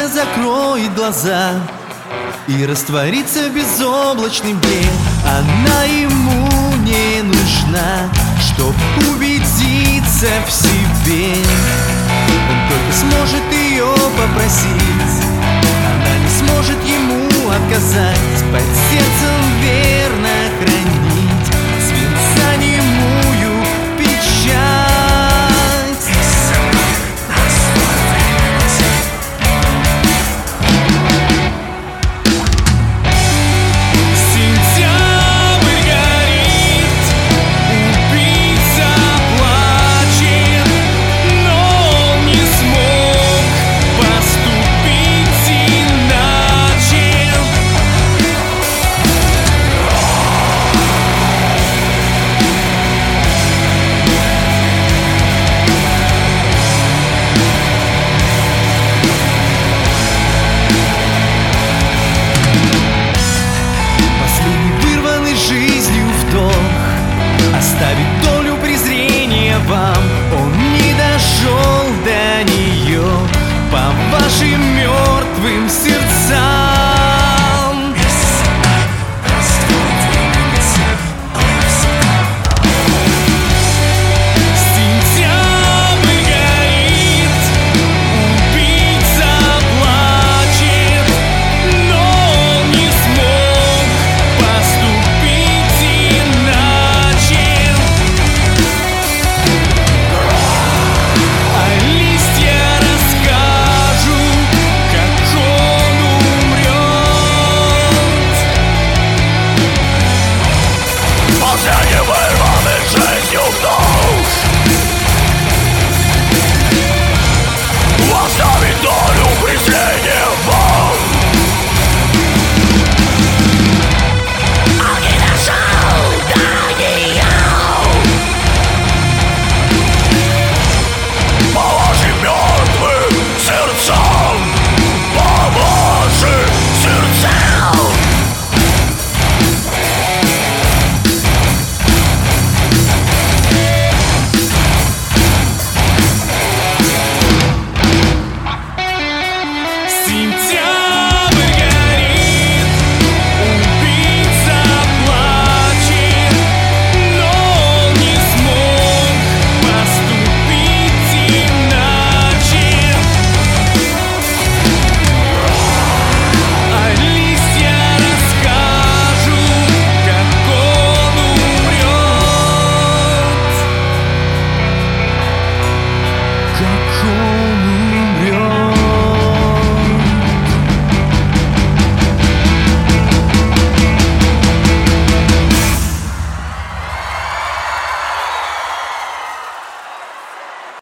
солнце закроет глаза и растворится в безоблачном дне. Она ему не нужна, чтоб убедиться в себе. Он только сможет ее попросить, она не сможет ему отказать. Под сердцем верно хранить свинца немую печать. Оставить долю презрения вам, он не дошел до нее по вашим мертвым